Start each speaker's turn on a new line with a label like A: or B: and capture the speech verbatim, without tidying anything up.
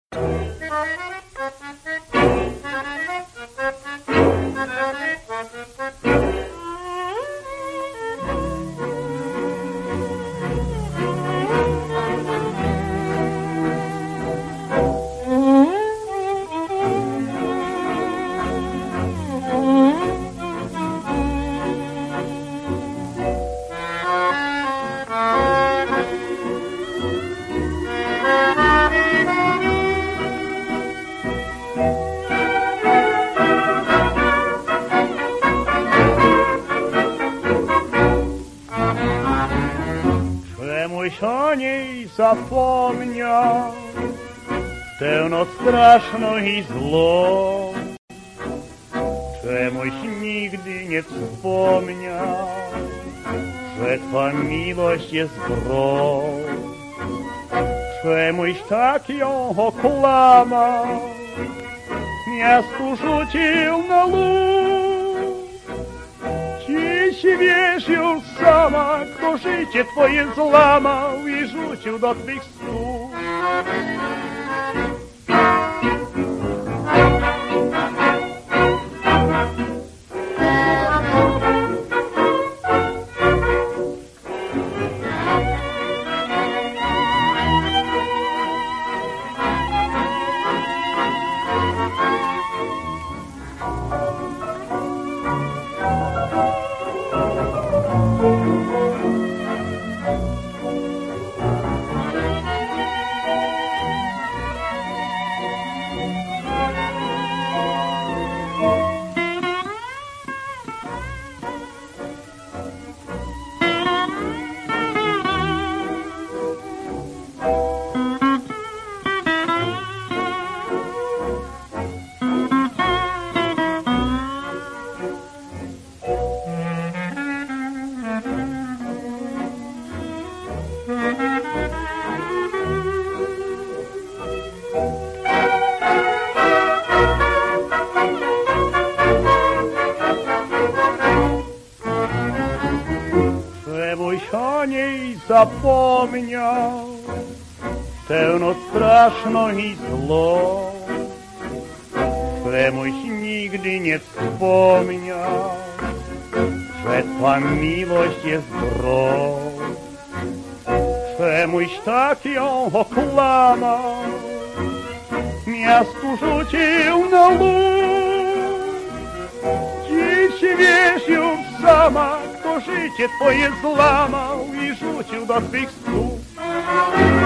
A: Czemuś o niej zapomniał w tę noc straszną i złą, czemuś nigdy nie wspomniał, że twa miłość jest grą, czemuś tak ją okłamał, miastu rzucił na lód. Dziś wiesz już sama, kto życie twoje złamał i rzucił do twych stóp. Czemuś o niej zapomniał tę noc straszną i złą, czemuś nigdy nie wspomniał, że twa miłość jest grą, czemuś tak ją okłamał, miastu rzucił na lód. Dziś wiesz już sama, kto życie twoje złamał i rzucił do twych stóp.